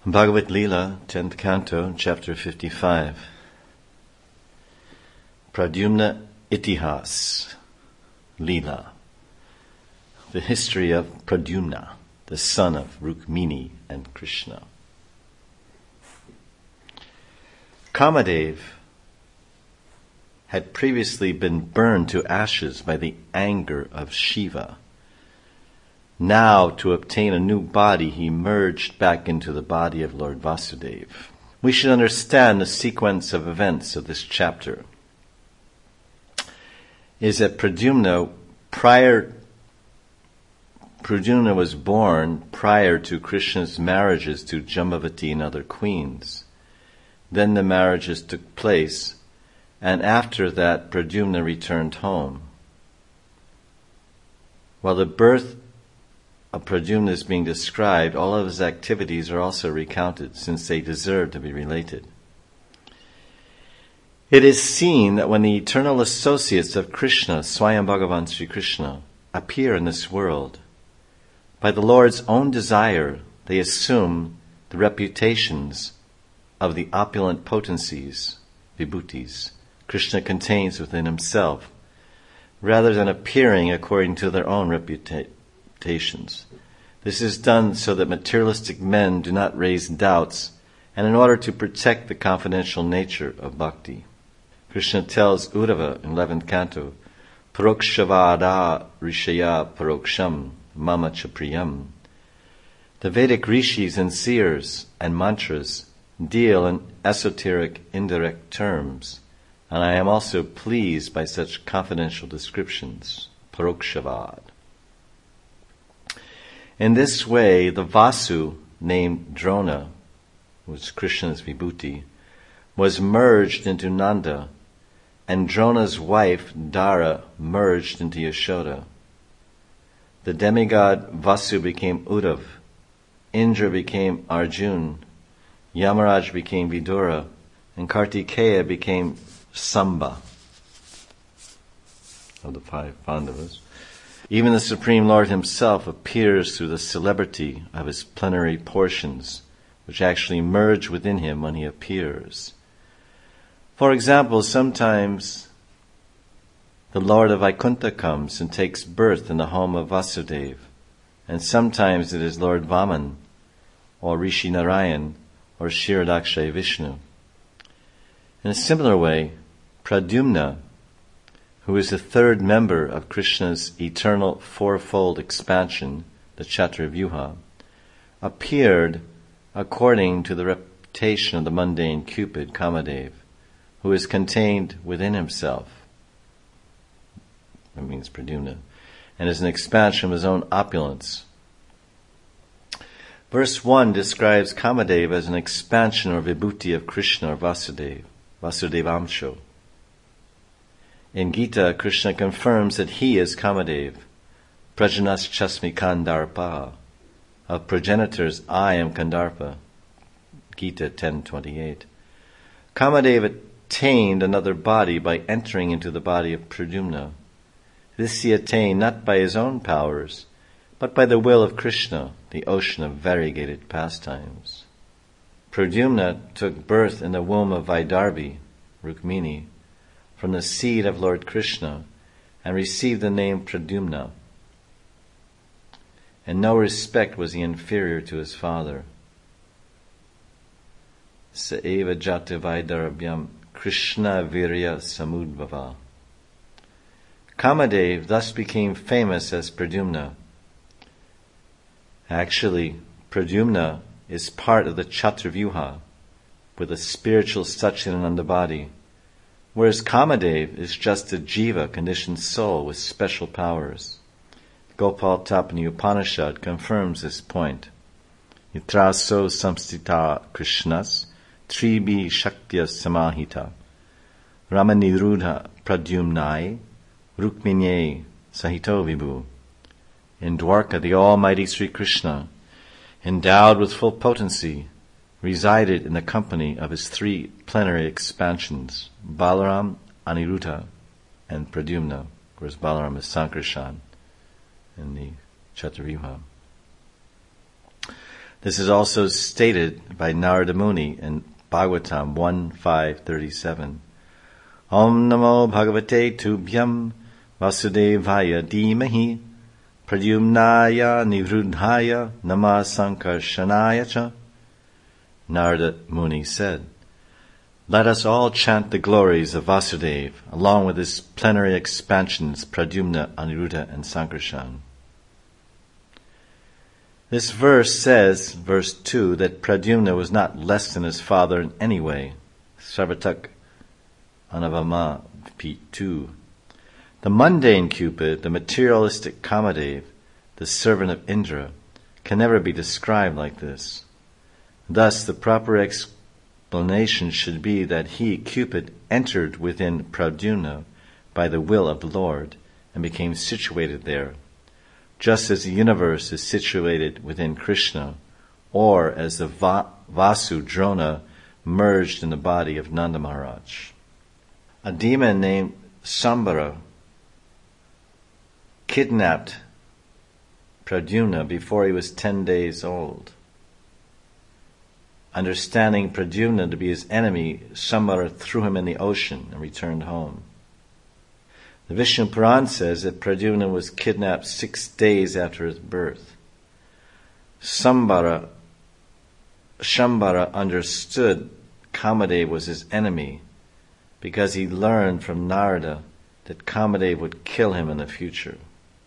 Bhagavad Leela, 10th Canto, Chapter 55. Pradyumna Itihas, Leela. The history of Pradyumna, the son of Rukmini and Krishna. Kamadev had previously been burned to ashes by the anger of Shiva. Now, to obtain a new body, he merged back into the body of Lord Vasudeva. We should understand the sequence of events of this chapter. Is that Pradyumna was born prior to Krishna's marriages to Jambavati and other queens. Then the marriages took place, and after that Pradyumna returned home. While the birth of Pradyumna is being described, all of his activities are also recounted, since they deserve to be related. It is seen that when the eternal associates of Krishna, Swayam Bhagavan Sri Krishna, appear in this world, by the Lord's own desire, they assume the reputations of the opulent potencies, vibhutis, Krishna contains within himself, rather than appearing according to their own reputations. This is done so that materialistic men do not raise doubts, and in order to protect the confidential nature of bhakti. Krishna tells Uddhava in 11th Canto, Parokshavada Rishaya Paroksham Mama Chapriyam. The Vedic rishis and seers and mantras deal in esoteric indirect terms, and I am also pleased by such confidential descriptions, Parokshavad. In this way, the Vasu, named Drona, which is Krishna's vibhuti, was merged into Nanda, and Drona's wife, Dara, merged into Yashoda. The demigod Vasu became Uddhav, Indra became Arjun, Yamaraj became Vidura, and Kartikeya became Samba of the 5 Pandavas. Even the Supreme Lord himself appears through the celebrity of his plenary portions, which actually merge within him when he appears. For example, sometimes the Lord of Vaikuntha comes and takes birth in the home of Vasudeva, and sometimes it is Lord Vaman, or Rishi Narayan, or Kshirodakshay Vishnu. In a similar way, Pradyumna, who is the third member of Krishna's eternal fourfold expansion, the Chaturvyuha, appeared according to the reputation of the mundane Cupid, Kamadev, who is contained within himself. That means Pradyumna, and is an expansion of his own opulence. Verse 1 describes Kamadev as an expansion or vibhuti of Krishna or Vasudeva, Vasudevamsho. In Gita, Krishna confirms that he is Kamadev, Prajanas Chasmi Kandarpa. Of progenitors, I am Kandarpa. Gita 10:28. Kamadev attained another body by entering into the body of Pradyumna. This he attained not by his own powers, but by the will of Krishna, the ocean of variegated pastimes. Pradyumna took birth in the womb of Vaidarbhi, Rukmini, from the seed of Lord Krishna, and received the name Pradyumna. In no respect was he inferior to his father. Saeva jata Vaidarabhyam Krishna virya samudbhava. Kamadev thus became famous as Pradyumna. Actually, Pradyumna is part of the Chaturvyuha, with a spiritual Satchidananda body, whereas Kamadev is just a jiva, conditioned soul with special powers. Gopal Tapani Upanishad confirms this point. Yatraso samstita Krishnas tribi shaktya samahita Ramanirudha Pradyumnai Rukminye Sahito Vibhu. In Dwarka, the Almighty Sri Krishna, endowed with full potency, resided in the company of his 3 plenary expansions, Balaram, Aniruddha, and Pradyumna, whereas Balaram is Sankarshan in the Chaturvyuha. This is also stated by Narada Muni in Bhagavatam 1.5.37. Om Namo Bhagavate Tubhyam Vasudevaya Dhimahi Pradyumnaya Nivrudhaya Nama Sankarshanaya Cha. Narada Muni said, "Let us all chant the glories of Vasudeva, along with his plenary expansions Pradyumna, Aniruddha, and Sankarshan." This verse says, verse 2, that Pradyumna was not less than his father in any way. Sarvatak Anavama P2. The mundane Cupid, the materialistic Kamadev, the servant of Indra, can never be described like this. Thus, the proper explanation should be that he, Cupid, entered within Pradyumna by the will of the Lord and became situated there, just as the universe is situated within Krishna, or as the Vasu Drona merged in the body of Nanda Maharaj. A demon named Shambhara kidnapped Pradyumna before he was 10 days old. Understanding Pradyumna to be his enemy, Shambhara threw him in the ocean and returned home. The Vishnu Puran says that Pradyumna was kidnapped 6 days after his birth. Shambhara understood Kamadev was his enemy because he learned from Narada that Kamadev would kill him in the future.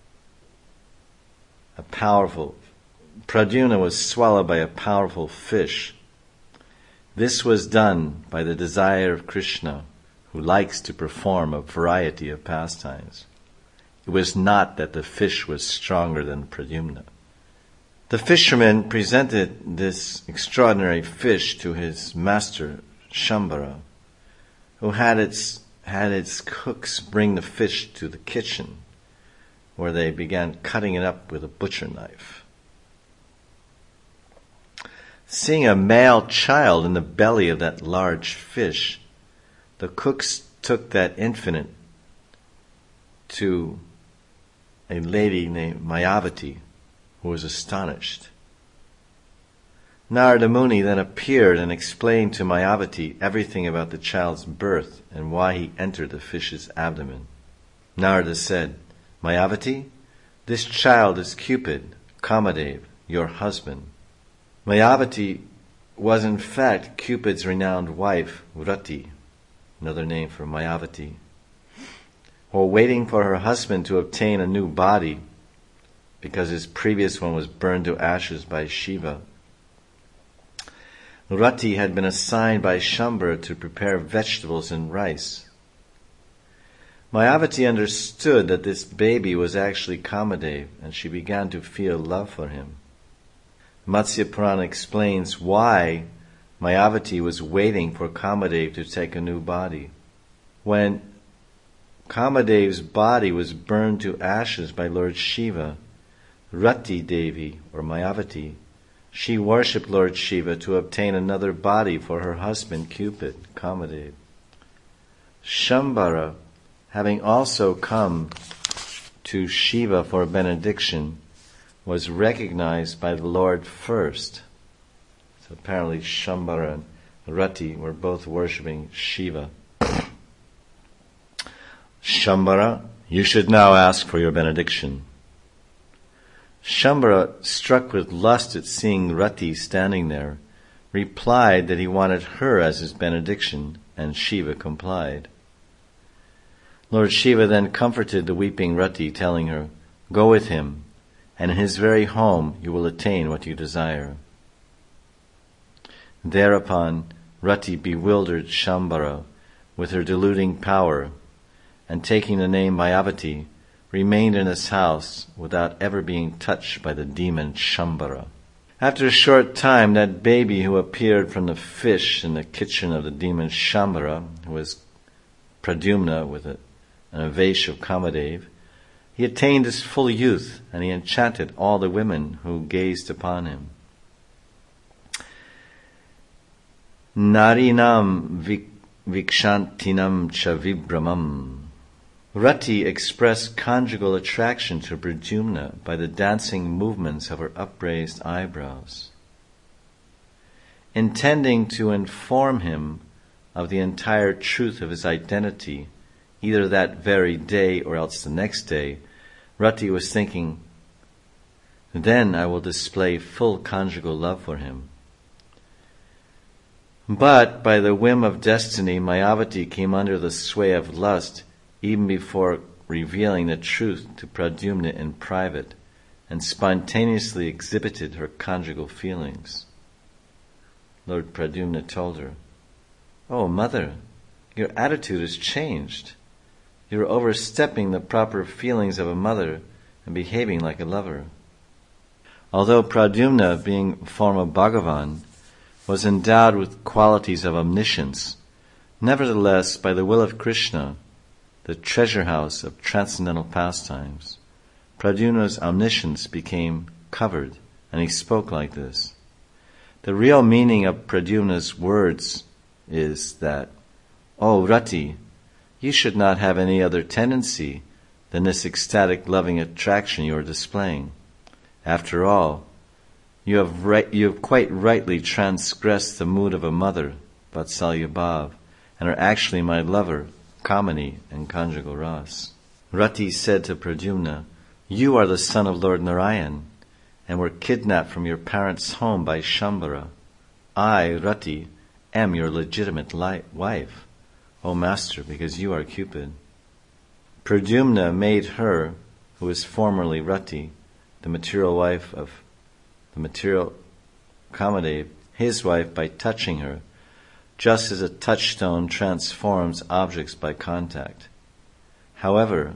Pradyumna was swallowed by a powerful fish. This was done by the desire of Krishna, who likes to perform a variety of pastimes. It was not that the fish was stronger than Pradyumna. The fisherman presented this extraordinary fish to his master, Shambhara, who had its cooks bring the fish to the kitchen, where they began cutting it up with a butcher knife. Seeing a male child in the belly of that large fish, the cooks took that infant to a lady named Mayavati, who was astonished. Narada Muni then appeared and explained to Mayavati everything about the child's birth and why he entered the fish's abdomen. Narada said, "Mayavati, this child is Cupid, Kamadev, your husband." Mayavati was in fact Cupid's renowned wife, Rati, another name for Mayavati. While waiting for her husband to obtain a new body, because his previous one was burned to ashes by Shiva, Rati had been assigned by Shambhara to prepare vegetables and rice. Mayavati understood that this baby was actually Kamadev, and she began to feel love for him. Matsya Purana explains why Mayavati was waiting for Kamadev to take a new body. When Kamadev's body was burned to ashes by Lord Shiva, Rati Devi, or Mayavati, she worshipped Lord Shiva to obtain another body for her husband Cupid, Kamadev. Shambhara, having also come to Shiva for a benediction, was recognized by the Lord first. So apparently Shambhara and Rati were both worshipping Shiva. Shambhara, you should now ask for your benediction. Shambhara, struck with lust at seeing Rati standing there, replied that he wanted her as his benediction, and Shiva complied. Lord Shiva then comforted the weeping Rati, telling her, "Go with him, and in his very home you will attain what you desire." Thereupon, Rati bewildered Shambhara with her deluding power, and taking the name Mayavati, remained in his house without ever being touched by the demon Shambhara. After a short time, that baby who appeared from the fish in the kitchen of the demon Shambhara, who was Pradyumna with an avesh of Kamadev, he attained his full youth, and he enchanted all the women who gazed upon him. Narinam vikshantinam cha vibramam. Rati expressed conjugal attraction to Pradyumna by the dancing movements of her upraised eyebrows. Intending to inform him of the entire truth of his identity, either that very day or else the next day, Rati was thinking, then I will display full conjugal love for him. But by the whim of destiny, Mayavati came under the sway of lust even before revealing the truth to Pradyumna in private, and spontaneously exhibited her conjugal feelings. Lord Pradyumna told her, "Oh, mother, your attitude has changed. You are overstepping the proper feelings of a mother and behaving like a lover." Although Pradyumna, being a form of Bhagavan, was endowed with qualities of omniscience, nevertheless, by the will of Krishna, the treasure house of transcendental pastimes, Pradyumna's omniscience became covered, and he spoke like this. The real meaning of Pradyumna's words is that, "Oh, Rati, you should not have any other tendency than this ecstatic loving attraction you are displaying. After all, you have quite rightly transgressed the mood of a mother, Vatsalya Bhav, and are actually my lover, Kamini and conjugal ras." Rati said to Pradyumna, "You are the son of Lord Narayan, and were kidnapped from your parents' home by Shambhara. I, Rati, am your legitimate wife, O master, because you are Cupid." Pradyumna made her, who was formerly Rati, the material wife of the material Kamadev, his wife, by touching her, just as a touchstone transforms objects by contact. However,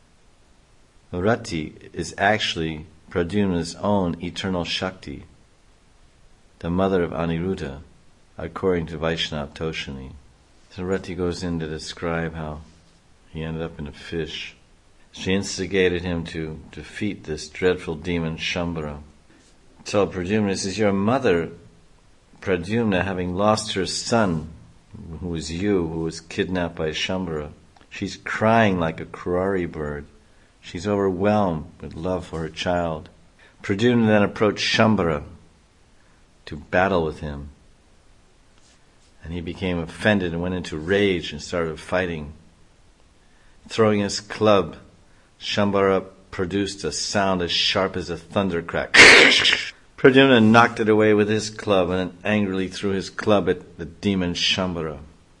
Rati is actually Pradyumna's own eternal Shakti, the mother of Aniruddha, according to Vaishnava Toshani. So Rati goes in to describe how he ended up in a fish. She instigated him to defeat this dreadful demon Shambhara. So Pradyumna says, "Your mother, Pradyumna, having lost her son, who was you, who was kidnapped by Shambhara, she's crying like a kurari bird. She's overwhelmed with love for her child." Pradyumna then approached Shambhara to battle with him. And he became offended and went into rage and started fighting. Throwing his club, Shambhara produced a sound as sharp as a thunder crack. Pradyumna knocked it away with his club and then angrily threw his club at the demon Shambhara.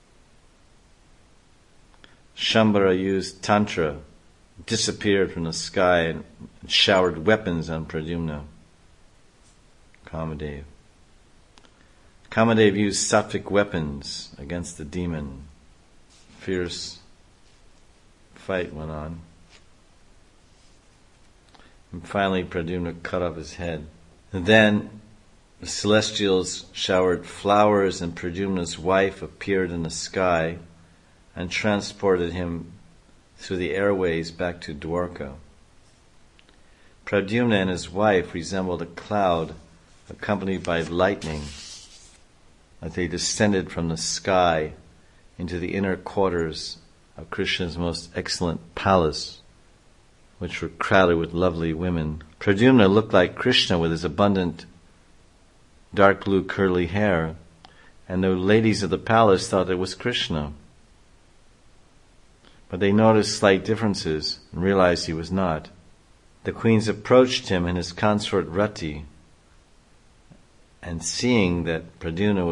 Shambhara used tantra, disappeared from the sky and showered weapons on Pradyumna. Kamadev. Kamadev used sattvic weapons against the demon. Fierce fight went on. And finally Pradyumna cut off his head. And then the celestials showered flowers and Pradyumna's wife appeared in the sky and transported him through the airways back to Dwarka. Pradyumna and his wife resembled a cloud accompanied by lightning as they descended from the sky into the inner quarters of Krishna's most excellent palace, which were crowded with lovely women. Pradyumna looked like Krishna with his abundant dark blue curly hair, and the ladies of the palace thought it was Krishna. But they noticed slight differences and realized he was not. The queens approached him and his consort Rati, and seeing Pradyumna,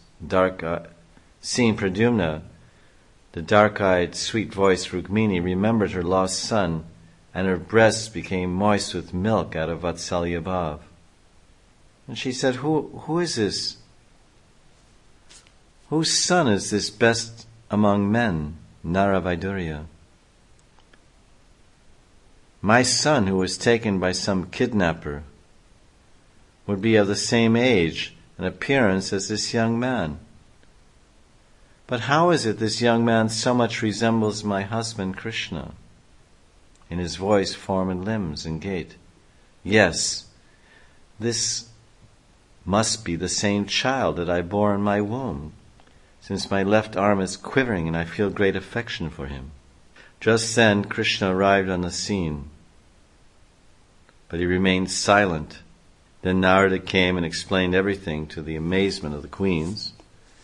the dark-eyed, sweet-voiced Rukmini remembered her lost son, and her breasts became moist with milk out of Vatsalya Bhav. And she said, Who is this? Whose son is this best among men, Naravaidurya? My son, who was taken by some kidnapper, would be of the same age and appearance as this young man. But how is it this young man so much resembles my husband Krishna in his voice, form, and limbs and gait? Yes, this must be the same child that I bore in my womb, since my left arm is quivering and I feel great affection for him. Just then Krishna arrived on the scene, but he remained silent Then Narada came and explained everything to the amazement of the queens.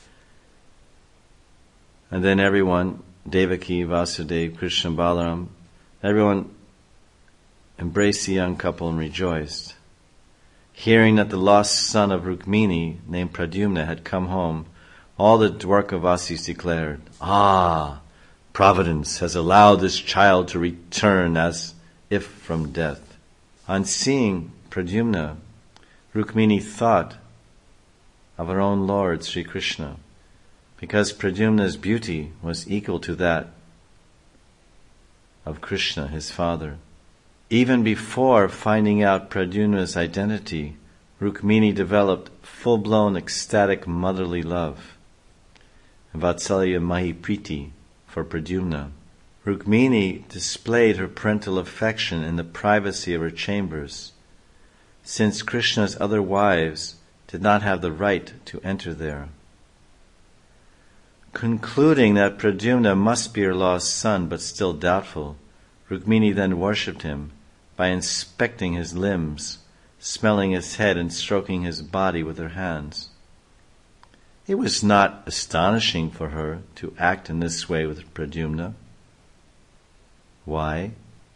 And then everyone, Devaki, Vasudeva, Krishna, Balaram, everyone embraced the young couple and rejoiced. Hearing that the lost son of Rukmini, named Pradyumna, had come home, all the Dwarkavasis declared, "Ah, Providence has allowed this child to return as if from death." On seeing Pradyumna, Rukmini thought of her own Lord, Sri Krishna, because Pradyumna's beauty was equal to that of Krishna, his father. Even before finding out Pradyumna's identity, Rukmini developed full-blown ecstatic motherly love, Vatsalya Mahipriti, for Pradyumna. Rukmini displayed her parental affection in the privacy of her chambers, since Krishna's other wives did not have the right to enter there. Concluding that Pradyumna must be her lost son, but still doubtful, Rukmini then worshipped him by inspecting his limbs, smelling his head and stroking his body with her hands. It was not astonishing for her to act in this way with Pradyumna. Why?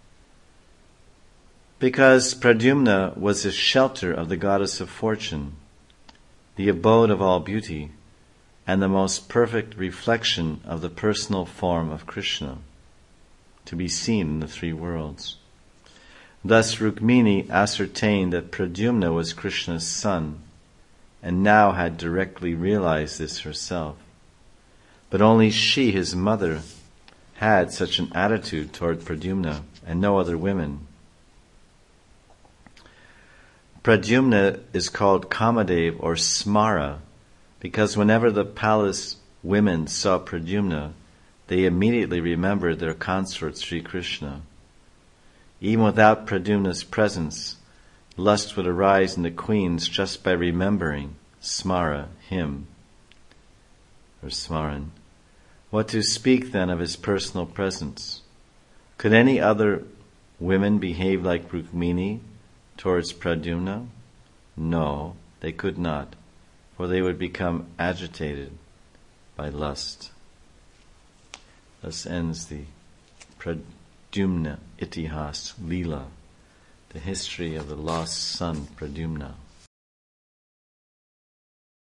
Because Pradyumna was the shelter of the goddess of fortune, the abode of all beauty, and the most perfect reflection of the personal form of Krishna, to be seen in the three worlds. Thus Rukmini ascertained that Pradyumna was Krishna's son, and now had directly realized this herself. But only she, his mother, had such an attitude toward Pradyumna, and no other women. Pradyumna is called Kamadev or Smara, because whenever the palace women saw Pradyumna, they immediately remembered their consort Sri Krishna. Even without Pradyumna's presence, lust would arise in the queens just by remembering Smara, him, or Smaran. What to speak then of his personal presence? Could any other women behave like Rukmini towards Pradyumna? No, they could not, for they would become agitated by lust. Thus ends the Pradyumna Itihas Leela, the history of the lost son Pradyumna.